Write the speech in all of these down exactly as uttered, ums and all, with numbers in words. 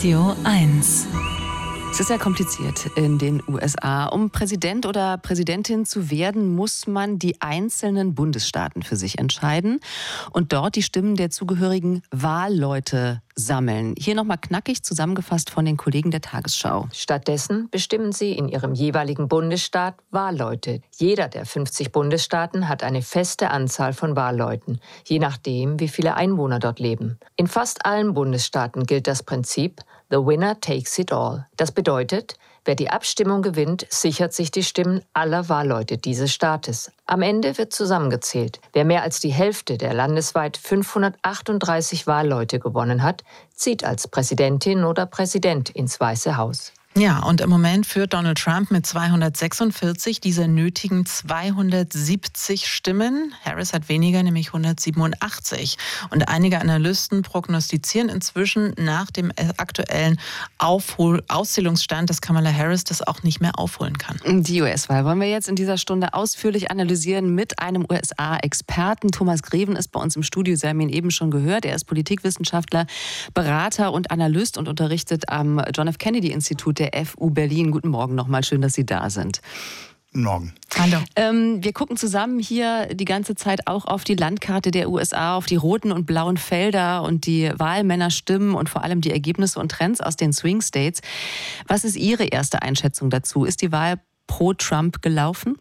Radio eins. Es ist ja kompliziert in den U S A. Um Präsident oder Präsidentin zu werden, muss man die einzelnen Bundesstaaten für sich entscheiden und dort die Stimmen der zugehörigen Wahlleute sammeln. Hier nochmal knackig zusammengefasst von den Kollegen der Tagesschau. Stattdessen bestimmen sie in ihrem jeweiligen Bundesstaat Wahlleute. Jeder der fünfzig Bundesstaaten hat eine feste Anzahl von Wahlleuten, je nachdem, wie viele Einwohner dort leben. In fast allen Bundesstaaten gilt das Prinzip The winner takes it all. Das bedeutet, wer die Abstimmung gewinnt, sichert sich die Stimmen aller Wahlleute dieses Staates. Am Ende wird zusammengezählt. Wer mehr als die Hälfte der landesweit fünfhundertachtunddreißig Wahlleute gewonnen hat, zieht als Präsidentin oder Präsident ins Weiße Haus. Ja, und im Moment führt Donald Trump mit zweihundertsechsundvierzig dieser nötigen zweihundertsiebzig Stimmen. Harris hat weniger, nämlich hundertsiebenundachtzig. Und einige Analysten prognostizieren inzwischen nach dem aktuellen Aufhol- Auszählungsstand, dass Kamala Harris das auch nicht mehr aufholen kann. Die U S-Wahl wollen wir jetzt in dieser Stunde ausführlich analysieren mit einem U S A-Experten. Thomas Greven ist bei uns im Studio. Sie haben ihn eben schon gehört. Er ist Politikwissenschaftler, Berater und Analyst und unterrichtet am John F. Kennedy-Institut der F U Berlin. Guten Morgen nochmal, schön, dass Sie da sind. Guten Morgen. Hallo. Ähm, wir gucken zusammen hier die ganze Zeit auch auf die Landkarte der U S A, auf die roten und blauen Felder und die Wahlmännerstimmen und vor allem die Ergebnisse und Trends aus den Swing States. Was ist Ihre erste Einschätzung dazu? Ist die Wahl pro Trump gelaufen?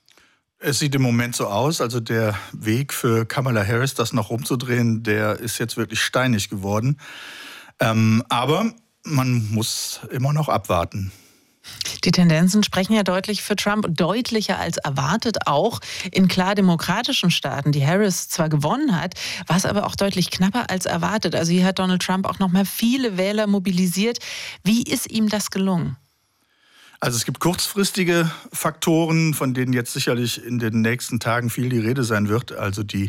Es sieht im Moment so aus, also der Weg für Kamala Harris, das noch rumzudrehen, der ist jetzt wirklich steinig geworden. Ähm, aber man muss immer noch abwarten. Die Tendenzen sprechen ja deutlich für Trump, deutlicher als erwartet auch in klar demokratischen Staaten, die Harris zwar gewonnen hat, war es aber auch deutlich knapper als erwartet. Also hier hat Donald Trump auch noch mal viele Wähler mobilisiert. Wie ist ihm das gelungen? Also es gibt kurzfristige Faktoren, von denen jetzt sicherlich in den nächsten Tagen viel die Rede sein wird. Also die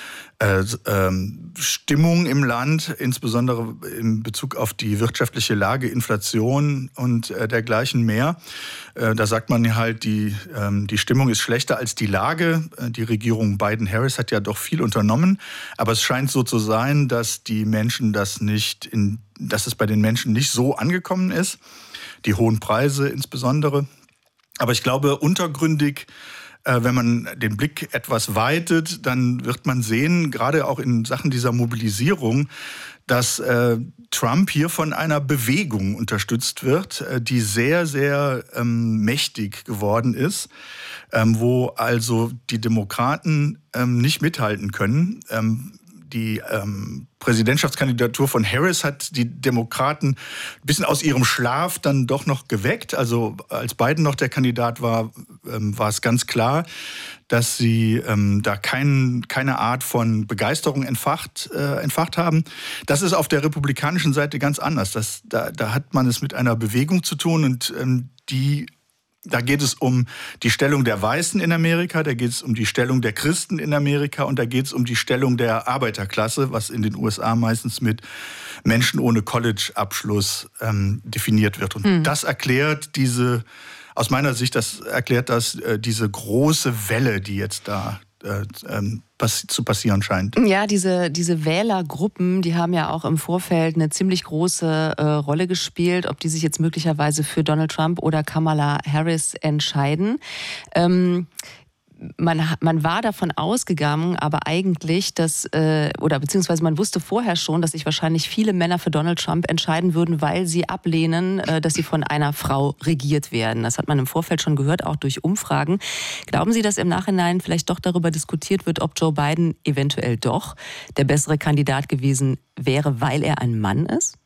Äh, ähm, Stimmung im Land, insbesondere in Bezug auf die wirtschaftliche Lage, Inflation und äh, dergleichen mehr. Äh, da sagt man halt, die, ähm, die Stimmung ist schlechter als die Lage. Äh, die Regierung Biden-Harris hat ja doch viel unternommen. Aber es scheint so zu sein, dass die Menschen das nicht, in, dass es bei den Menschen nicht so angekommen ist. Die hohen Preise insbesondere. Aber ich glaube, untergründig, wenn man den Blick etwas weitet, dann wird man sehen, gerade auch in Sachen dieser Mobilisierung, dass äh, Trump hier von einer Bewegung unterstützt wird, äh, die sehr, sehr ähm, mächtig geworden ist, ähm, wo also die Demokraten ähm, nicht mithalten können. Ähm, Die ähm, Präsidentschaftskandidatur von Harris hat die Demokraten ein bisschen aus ihrem Schlaf dann doch noch geweckt. Also als Biden noch der Kandidat war, ähm, war es ganz klar, dass sie ähm, da kein, keine Art von Begeisterung entfacht, äh, entfacht haben. Das ist auf der republikanischen Seite ganz anders. Das, da, da hat man es mit einer Bewegung zu tun und ähm, die Da geht es um die Stellung der Weißen in Amerika, da geht es um die Stellung der Christen in Amerika und da geht es um die Stellung der Arbeiterklasse, was in den U S A meistens mit Menschen ohne College-Abschluss ähm, definiert wird. Und hm. das erklärt diese, aus meiner Sicht, das erklärt das äh, diese große Welle, die jetzt da äh, ähm, pass- zu passieren scheint. Ja, diese, diese Wählergruppen, die haben ja auch im Vorfeld eine ziemlich große äh, Rolle gespielt, ob die sich jetzt möglicherweise für Donald Trump oder Kamala Harris entscheiden. Ähm, Man, man war davon ausgegangen, aber eigentlich, dass, äh, oder beziehungsweise man wusste vorher schon, dass sich wahrscheinlich viele Männer für Donald Trump entscheiden würden, weil sie ablehnen, äh, dass sie von einer Frau regiert werden. Das hat man im Vorfeld schon gehört, auch durch Umfragen. Glauben Sie, dass im Nachhinein vielleicht doch darüber diskutiert wird, ob Joe Biden eventuell doch der bessere Kandidat gewesen wäre, weil er ein Mann ist?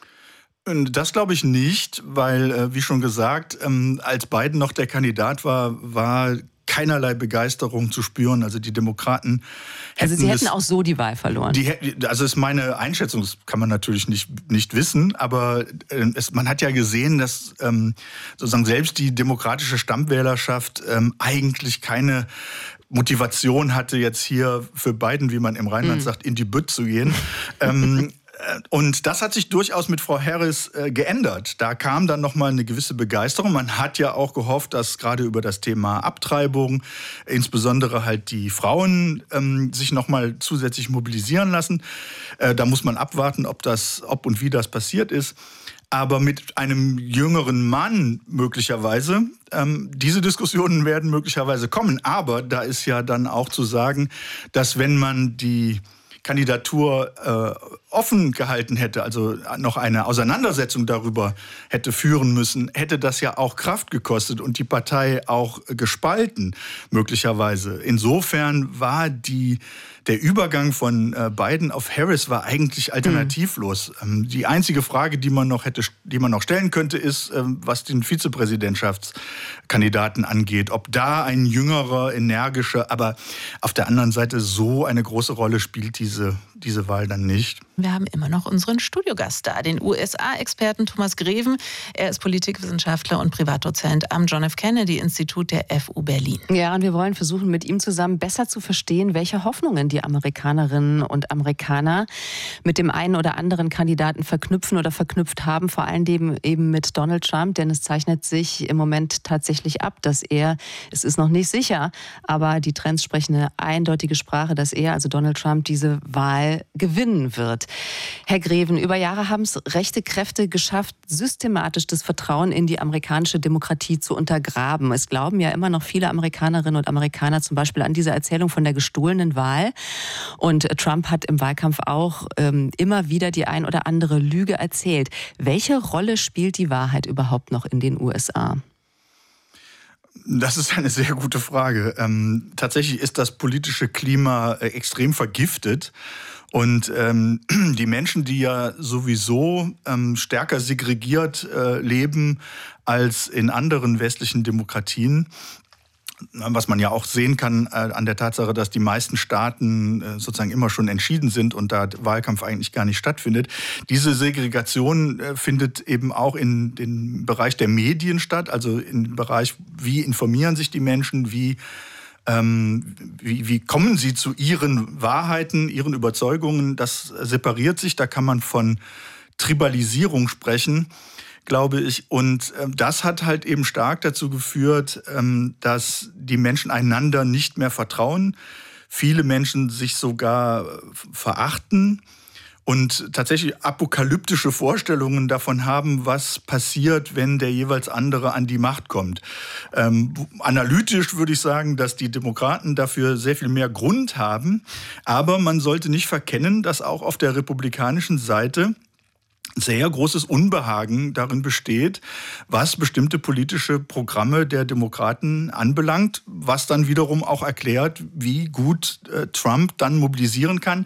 Das glaube ich nicht, weil, wie schon gesagt, als Biden noch der Kandidat war, war keinerlei Begeisterung zu spüren. Also die Demokraten hätten Also sie hätten es, auch so die Wahl verloren. Die, also ist meine Einschätzung, das kann man natürlich nicht, nicht wissen, aber es, man hat ja gesehen, dass ähm, sozusagen selbst die demokratische Stammwählerschaft ähm, eigentlich keine Motivation hatte, jetzt hier für Biden, wie man im Rheinland mhm. sagt, in die Bütt zu gehen. ähm, Und das hat sich durchaus mit Frau Harris äh, geändert. Da kam dann nochmal eine gewisse Begeisterung. Man hat ja auch gehofft, dass gerade über das Thema Abtreibung, insbesondere halt die Frauen, ähm, sich nochmal zusätzlich mobilisieren lassen. Äh, da muss man abwarten, ob das, ob und wie das passiert ist. Aber mit einem jüngeren Mann möglicherweise, ähm, diese Diskussionen werden möglicherweise kommen. Aber da ist ja dann auch zu sagen, dass wenn man die Kandidatur äh, offen gehalten hätte, also noch eine Auseinandersetzung darüber hätte führen müssen, hätte das ja auch Kraft gekostet und die Partei auch gespalten, möglicherweise. Insofern war die, der Übergang von äh, Biden auf Harris war eigentlich alternativlos. Mhm. Ähm, die einzige Frage, die man noch hätte, die man noch stellen könnte, ist, ähm, was den Vizepräsidentschaftskandidaten angeht. Ob da ein jüngerer, energischer, aber auf der anderen Seite so eine große Rolle spielt diese, diese Wahl dann nicht. Wir haben immer noch unseren Studiogast da, den U S A-Experten Thomas Greven. Er ist Politikwissenschaftler und Privatdozent am John F. Kennedy Institut der F U Berlin. Ja, und wir wollen versuchen, mit ihm zusammen besser zu verstehen, welche Hoffnungen die Amerikanerinnen und Amerikaner mit dem einen oder anderen Kandidaten verknüpfen oder verknüpft haben, vor allem eben mit Donald Trump, denn es zeichnet sich im Moment tatsächlich ab, dass er, es ist noch nicht sicher, aber die Trends sprechen eine eindeutige Sprache, dass er, also Donald Trump, diese Wahl gewinnen wird. Herr Greven, über Jahre haben es rechte Kräfte geschafft, systematisch das Vertrauen in die amerikanische Demokratie zu untergraben. Es glauben ja immer noch viele Amerikanerinnen und Amerikaner zum Beispiel an diese Erzählung von der gestohlenen Wahl. Und Trump hat im Wahlkampf auch ähm, immer wieder die ein oder andere Lüge erzählt. Welche Rolle spielt die Wahrheit überhaupt noch in den U S A? Das ist eine sehr gute Frage. Ähm, tatsächlich ist das politische Klima äh, extrem vergiftet. Und ähm, die Menschen, die ja sowieso ähm, stärker segregiert äh, leben als in anderen westlichen Demokratien, was man ja auch sehen kann äh, an der Tatsache, dass die meisten Staaten äh, sozusagen immer schon entschieden sind und da Wahlkampf eigentlich gar nicht stattfindet. Diese Segregation äh, findet eben auch in den Bereich der Medien statt, also im Bereich, wie informieren sich die Menschen, wie Ähm, wie, wie kommen sie zu ihren Wahrheiten, ihren Überzeugungen? Das separiert sich, da kann man von Tribalisierung sprechen, glaube ich. Und äh, das hat halt eben stark dazu geführt, ähm, dass die Menschen einander nicht mehr vertrauen, viele Menschen sich sogar verachten und tatsächlich apokalyptische Vorstellungen davon haben, was passiert, wenn der jeweils andere an die Macht kommt. Ähm, analytisch würde ich sagen, dass die Demokraten dafür sehr viel mehr Grund haben. Aber man sollte nicht verkennen, dass auch auf der republikanischen Seite sehr großes Unbehagen darin besteht, was bestimmte politische Programme der Demokraten anbelangt, was dann wiederum auch erklärt, wie gut äh, Trump dann mobilisieren kann.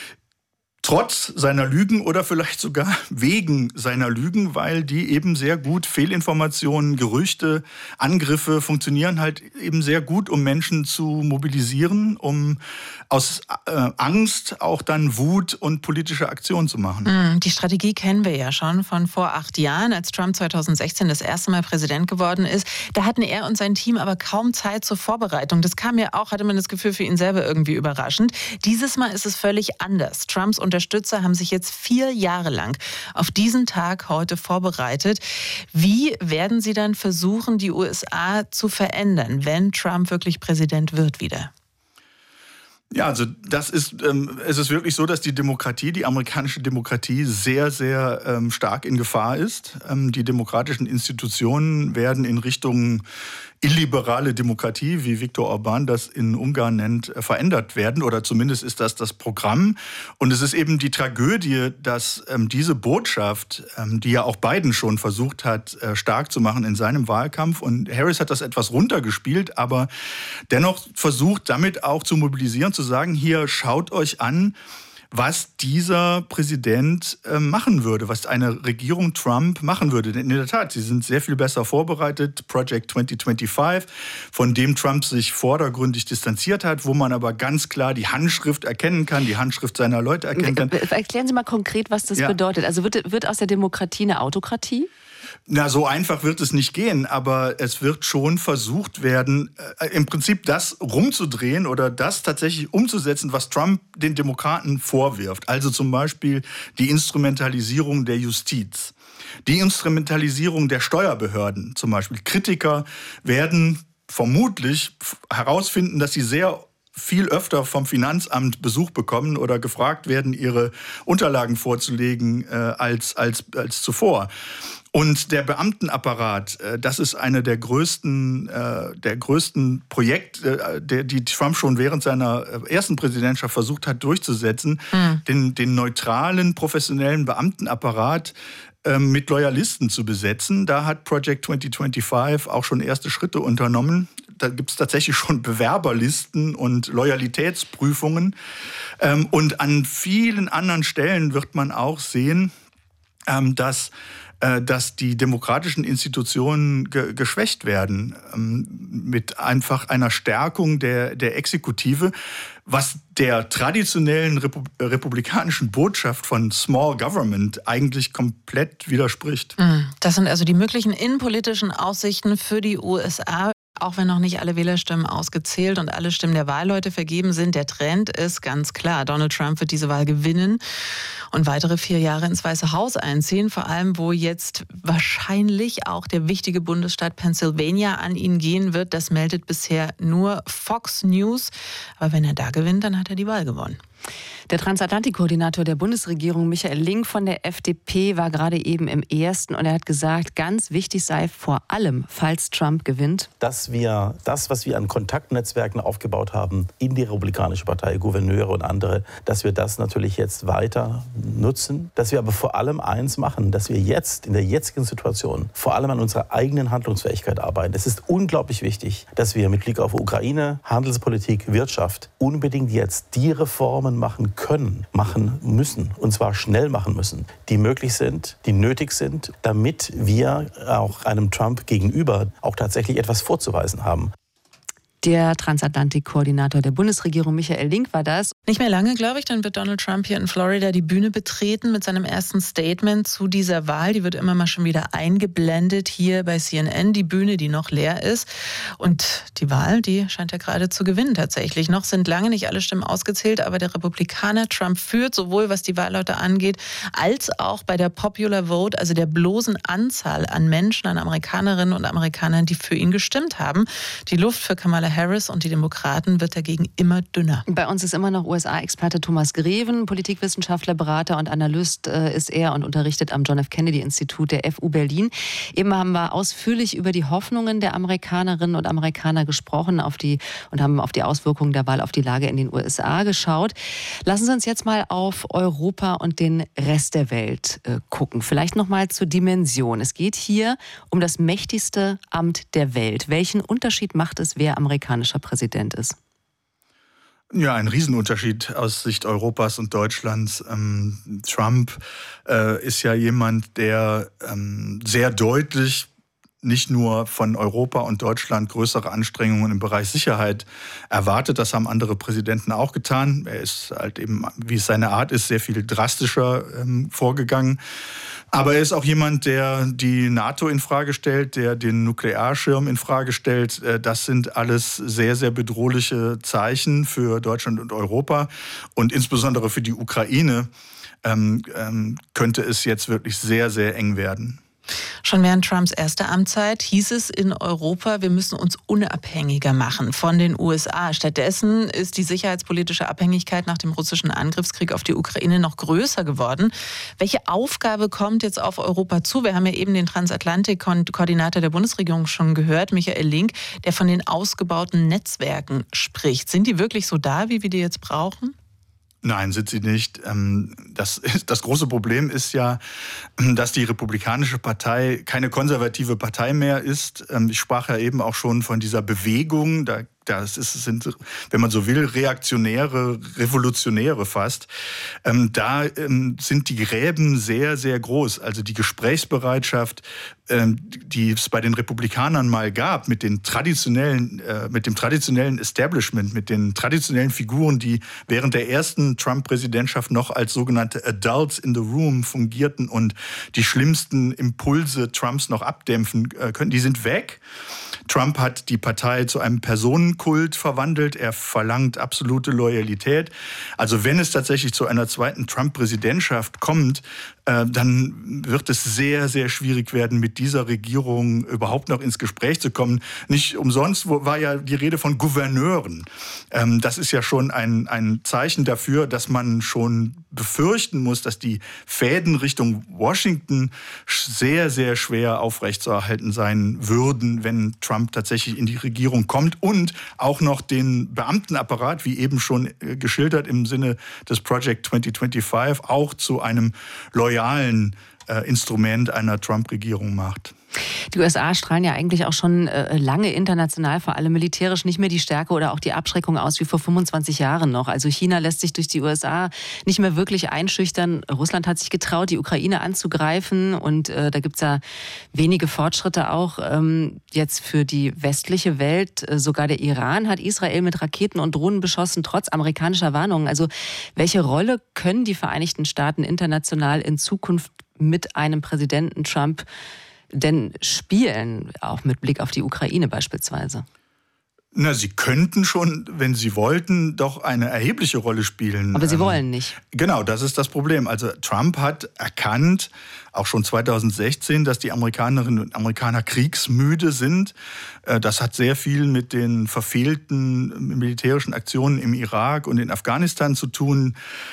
Trotz seiner Lügen oder vielleicht sogar wegen seiner Lügen, weil die eben sehr gut, Fehlinformationen, Gerüchte, Angriffe funktionieren halt eben sehr gut, um Menschen zu mobilisieren, um aus äh, Angst auch dann Wut und politische Aktion zu machen. Die Strategie kennen wir ja schon von vor acht Jahren, als Trump zweitausendsechzehn das erste Mal Präsident geworden ist. Da hatten er und sein Team aber kaum Zeit zur Vorbereitung. Das kam ja auch, hatte man das Gefühl, für ihn selber irgendwie überraschend. Dieses Mal ist es völlig anders. Trumps Unterstützer haben sich jetzt vier Jahre lang auf diesen Tag heute vorbereitet. Wie werden sie dann versuchen, die U S A zu verändern, wenn Trump wirklich Präsident wird wieder? Ja, also das ist, ähm, es ist wirklich so, dass die Demokratie, die amerikanische Demokratie sehr, sehr ähm, stark in Gefahr ist. Ähm, die demokratischen Institutionen werden in Richtung illiberale Demokratie, wie Viktor Orbán das in Ungarn nennt, verändert werden. Oder zumindest ist das das Programm. Und es ist eben die Tragödie, dass ähm, diese Botschaft, ähm, die ja auch Biden schon versucht hat, äh, stark zu machen in seinem Wahlkampf. Und Harris hat das etwas runtergespielt, aber dennoch versucht, damit auch zu mobilisieren, zu sagen, hier, schaut euch an, was dieser Präsident äh, machen würde, was eine Regierung Trump machen würde. Denn in der Tat, sie sind sehr viel besser vorbereitet. Project zwanzig fünfundzwanzig, von dem Trump sich vordergründig distanziert hat, wo man aber ganz klar die Handschrift erkennen kann, die Handschrift seiner Leute erkennen kann. Erklären Sie mal konkret, was das ja. bedeutet. Also wird, wird aus der Demokratie eine Autokratie? Na, so einfach wird es nicht gehen, aber es wird schon versucht werden, äh, im Prinzip das rumzudrehen oder das tatsächlich umzusetzen, was Trump den Demokraten vorwirft. Also zum Beispiel die Instrumentalisierung der Justiz, die Instrumentalisierung der Steuerbehörden zum Beispiel. Kritiker werden vermutlich herausfinden, dass sie sehr viel öfter vom Finanzamt Besuch bekommen oder gefragt werden, ihre Unterlagen vorzulegen äh, als, als, als zuvor. Und der Beamtenapparat, äh, das ist eine der größten, äh, der größten Projekte, äh, der, die Trump schon während seiner ersten Präsidentschaft versucht hat durchzusetzen, mhm. den, den neutralen, professionellen Beamtenapparat äh, mit Loyalisten zu besetzen. Da hat Project zwanzig fünfundzwanzig auch schon erste Schritte unternommen. Da gibt es tatsächlich schon Bewerberlisten und Loyalitätsprüfungen. Ähm, und an vielen anderen Stellen wird man auch sehen, ähm, dass, äh, dass die demokratischen Institutionen ge- geschwächt werden. Ähm, mit einfach einer Stärkung der, der Exekutive, was der traditionellen Repu- republikanischen Botschaft von Small Government eigentlich komplett widerspricht. Das sind also die möglichen innenpolitischen Aussichten für die U S A. Auch wenn noch nicht alle Wählerstimmen ausgezählt und alle Stimmen der Wahlleute vergeben sind, der Trend ist ganz klar. Donald Trump wird diese Wahl gewinnen und weitere vier Jahre ins Weiße Haus einziehen. Vor allem, wo jetzt wahrscheinlich auch der wichtige Bundesstaat Pennsylvania an ihn gehen wird. Das meldet bisher nur Fox News. Aber wenn er da gewinnt, dann hat er die Wahl gewonnen. Der Transatlantikkoordinator der Bundesregierung, Michael Link von der F D P, war gerade eben im Ersten und er hat gesagt, ganz wichtig sei vor allem, falls Trump gewinnt, dass wir das, was wir an Kontaktnetzwerken aufgebaut haben in die Republikanische Partei, Gouverneure und andere, dass wir das natürlich jetzt weiter nutzen, dass wir aber vor allem eins machen, dass wir jetzt in der jetzigen Situation vor allem an unserer eigenen Handlungsfähigkeit arbeiten. Es ist unglaublich wichtig, dass wir mit Blick auf Ukraine, Handelspolitik, Wirtschaft unbedingt jetzt die Reformen machen können, machen müssen, und zwar schnell machen müssen, die möglich sind, die nötig sind, damit wir auch einem Trump gegenüber auch tatsächlich etwas vorzuweisen haben. Der Transatlantik-Koordinator der Bundesregierung, Michael Link, war das. Nicht mehr lange, glaube ich, dann wird Donald Trump hier in Florida die Bühne betreten mit seinem ersten Statement zu dieser Wahl. Die wird immer mal schon wieder eingeblendet hier bei C N N, die Bühne, die noch leer ist. Und die Wahl, die scheint er gerade zu gewinnen tatsächlich. Noch sind lange nicht alle Stimmen ausgezählt, aber der Republikaner Trump führt, sowohl was die Wahlleute angeht, als auch bei der Popular Vote, also der bloßen Anzahl an Menschen, an Amerikanerinnen und Amerikanern, die für ihn gestimmt haben. Die Luft für Kamala Harris und die Demokraten wird dagegen immer dünner. Bei uns ist immer noch U S A-Experte Thomas Greven, Politikwissenschaftler, Berater und Analyst äh, ist er und unterrichtet am John F. Kennedy-Institut der F U Berlin. Eben haben wir ausführlich über die Hoffnungen der Amerikanerinnen und Amerikaner gesprochen auf die, und haben auf die Auswirkungen der Wahl auf die Lage in den U S A geschaut. Lassen Sie uns jetzt mal auf Europa und den Rest der Welt äh, gucken. Vielleicht noch mal zur Dimension. Es geht hier um das mächtigste Amt der Welt. Welchen Unterschied macht es, wer amerikanischer Präsident ist? Ja, ein Riesenunterschied aus Sicht Europas und Deutschlands. Ähm, Trump äh, ist ja jemand, der ähm, sehr deutlich nicht nur von Europa und Deutschland größere Anstrengungen im Bereich Sicherheit erwartet. Das haben andere Präsidenten auch getan. Er ist halt eben, wie es seine Art ist, sehr viel drastischer ähm, vorgegangen. Aber er ist auch jemand, der die NATO in Frage stellt, der den Nuklearschirm in Frage stellt. Das sind alles sehr, sehr bedrohliche Zeichen für Deutschland und Europa. Und insbesondere für die Ukraine ähm, ähm, könnte es jetzt wirklich sehr, sehr eng werden. Schon während Trumps erster Amtszeit hieß es in Europa, wir müssen uns unabhängiger machen von den U S A. Stattdessen ist die sicherheitspolitische Abhängigkeit nach dem russischen Angriffskrieg auf die Ukraine noch größer geworden. Welche Aufgabe kommt jetzt auf Europa zu? Wir haben ja eben den Transatlantik-Koordinator der Bundesregierung schon gehört, Michael Link, der von den ausgebauten Netzwerken spricht. Sind die wirklich so da, wie wir die jetzt brauchen? Nein, sind sie nicht. Das, das große Problem ist ja, dass die Republikanische Partei keine konservative Partei mehr ist. Ich sprach ja eben auch schon von dieser Bewegung. Da Das ist, sind, wenn man so will, Reaktionäre, Revolutionäre fast. Ähm, da ähm, sind die Gräben sehr, sehr groß. Also die Gesprächsbereitschaft, ähm, die es bei den Republikanern mal gab, mit den traditionellen, äh, mit dem traditionellen Establishment, mit den traditionellen Figuren, die während der ersten Trump-Präsidentschaft noch als sogenannte Adults in the Room fungierten und die schlimmsten Impulse Trumps noch abdämpfen äh, können, die sind weg. Trump hat die Partei zu einem Personenkult verwandelt. Er verlangt absolute Loyalität. Also wenn es tatsächlich zu einer zweiten Trump-Präsidentschaft kommt, äh, dann wird es sehr, sehr schwierig werden, mit dieser Regierung überhaupt noch ins Gespräch zu kommen. Nicht umsonst war ja die Rede von Gouverneuren. Ähm, das ist ja schon ein, ein Zeichen dafür, dass man schon befürchten muss, dass die Fäden Richtung Washington sehr, sehr schwer aufrechtzuerhalten sein würden, wenn Trump tatsächlich in die Regierung kommt und auch noch den Beamtenapparat, wie eben schon geschildert im Sinne des Project zwanzig fünfundzwanzig, auch zu einem loyalen äh, Instrument einer Trump-Regierung macht. Die U S A strahlen ja eigentlich auch schon äh, lange international, vor allem militärisch, nicht mehr die Stärke oder auch die Abschreckung aus wie vor fünfundzwanzig Jahren noch. Also China lässt sich durch die U S A nicht mehr wirklich einschüchtern. Russland hat sich getraut, die Ukraine anzugreifen und äh, da gibt's ja wenige Fortschritte auch ähm, jetzt für die westliche Welt. Äh, sogar der Iran hat Israel mit Raketen und Drohnen beschossen, trotz amerikanischer Warnungen. Also welche Rolle können die Vereinigten Staaten international in Zukunft mit einem Präsidenten Trump denn spielen, auch mit Blick auf die Ukraine beispielsweise? Na, sie könnten schon, wenn sie wollten, doch eine erhebliche Rolle spielen. Aber sie wollen nicht. Genau, das ist das Problem. Also Trump hat erkannt, auch schon zweitausendsechzehn, dass die Amerikanerinnen und Amerikaner kriegsmüde sind. Das hat sehr viel mit den verfehlten militärischen Aktionen im Irak und in Afghanistan zu tun.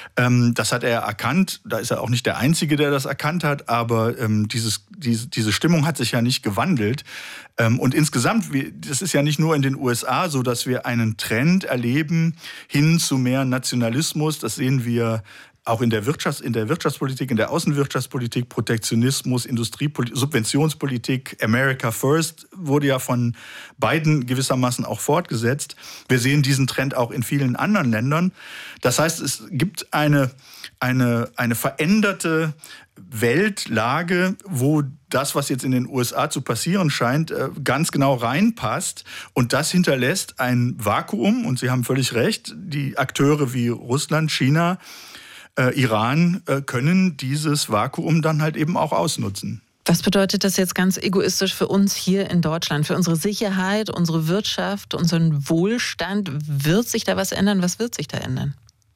Das hat er erkannt. Da ist er auch nicht der Einzige, der das erkannt hat. Aber dieses, diese, diese Stimmung hat sich ja nicht gewandelt. Und insgesamt, das ist ja nicht nur in den U S A so, dass wir einen Trend erleben hin zu mehr Nationalismus. Das sehen wir auch in der, Wirtschafts-, in der Wirtschaftspolitik, in der Außenwirtschaftspolitik, Protektionismus, Industriepolitik, Subventionspolitik, America First wurde ja von Biden gewissermaßen auch fortgesetzt. Wir sehen diesen Trend auch in vielen anderen Ländern. Das heißt, es gibt eine, eine, eine veränderte Weltlage, wo das, was jetzt in den U S A zu passieren scheint, ganz genau reinpasst. Und das hinterlässt ein Vakuum. Und Sie haben völlig recht, die Akteure wie Russland, China, Äh, Iran äh, können dieses Vakuum dann halt eben auch ausnutzen. Was bedeutet das jetzt ganz egoistisch für uns hier in Deutschland, für unsere Sicherheit, unsere Wirtschaft, unseren Wohlstand? Wird sich da was ändern? Was wird sich da ändern?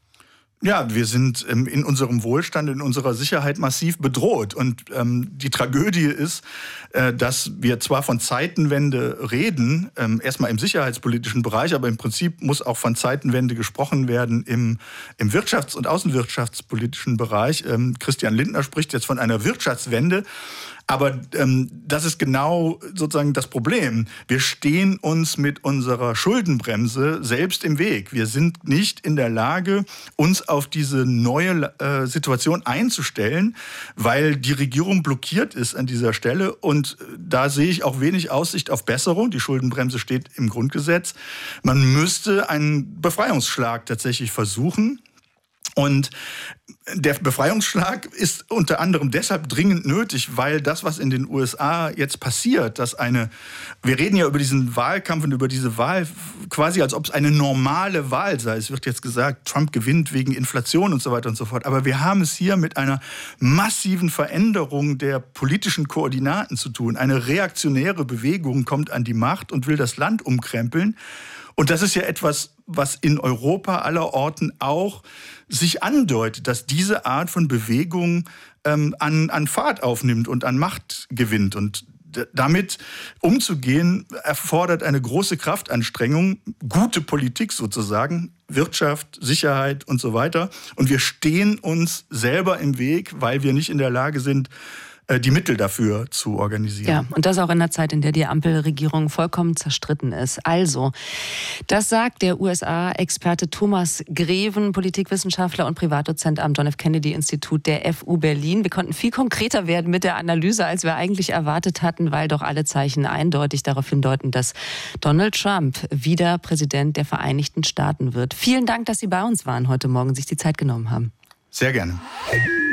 Ja, wir sind ähm, in unserem Wohlstand, in unserer Sicherheit massiv bedroht. Und ähm, die Tragödie ist, äh, dass wir zwar von Zeitenwende reden, ähm, erstmal im sicherheitspolitischen Bereich, aber im Prinzip muss auch von Zeitenwende gesprochen werden im, im wirtschafts- und außenwirtschaftspolitischen Bereich. Ähm, Christian Lindner spricht jetzt von einer Wirtschaftswende. Aber ähm, das ist genau sozusagen das Problem. Wir stehen uns mit unserer Schuldenbremse selbst im Weg. Wir sind nicht in der Lage, uns auf diese neue äh, Situation einzustellen, weil die Regierung blockiert ist an dieser Stelle. Und da sehe ich auch wenig Aussicht auf Besserung. Die Schuldenbremse steht im Grundgesetz. Man müsste einen Befreiungsschlag tatsächlich versuchen. Und der Befreiungsschlag ist unter anderem deshalb dringend nötig, weil das, was in den U S A jetzt passiert, dass eine, wir reden ja über diesen Wahlkampf und über diese Wahl quasi, als ob es eine normale Wahl sei. Es wird jetzt gesagt, Trump gewinnt wegen Inflation und so weiter und so fort. Aber wir haben es hier mit einer massiven Veränderung der politischen Koordinaten zu tun. Eine reaktionäre Bewegung kommt an die Macht und will das Land umkrempeln. Und das ist ja etwas, was in Europa allerorten auch sich andeutet, dass diese Art von Bewegung ähm, an, an Fahrt aufnimmt und an Macht gewinnt. Und d- damit umzugehen, erfordert eine große Kraftanstrengung, gute Politik sozusagen, Wirtschaft, Sicherheit und so weiter. Und wir stehen uns selber im Weg, weil wir nicht in der Lage sind, die Mittel dafür zu organisieren. Ja, und das auch in einer Zeit, in der die Ampelregierung vollkommen zerstritten ist. Also, das sagt der U S A-Experte Thomas Greven, Politikwissenschaftler und Privatdozent am John F. Kennedy-Institut der F U Berlin. Wir konnten viel konkreter werden mit der Analyse, als wir eigentlich erwartet hatten, weil doch alle Zeichen eindeutig darauf hindeuten, dass Donald Trump wieder Präsident der Vereinigten Staaten wird. Vielen Dank, dass Sie bei uns waren heute Morgen, sich die Zeit genommen haben. Sehr gerne.